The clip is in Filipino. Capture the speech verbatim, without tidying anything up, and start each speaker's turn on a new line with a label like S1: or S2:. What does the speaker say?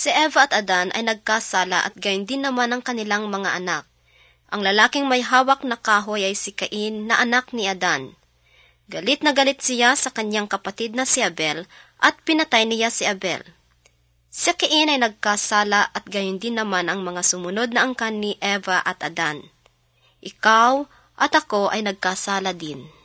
S1: Si Eva at Adan ay nagkasala at gayon din naman ang kanilang mga anak. Ang lalaking may hawak na kahoy ay si Cain na anak ni Adan. Galit na galit siya sa kanyang kapatid na si Abel at pinatay niya si Abel. Si Cain ay nagkasala at gayon din naman ang mga sumunod na angkan ni Eva at Adan. Ikaw at ako ay nagkasala din.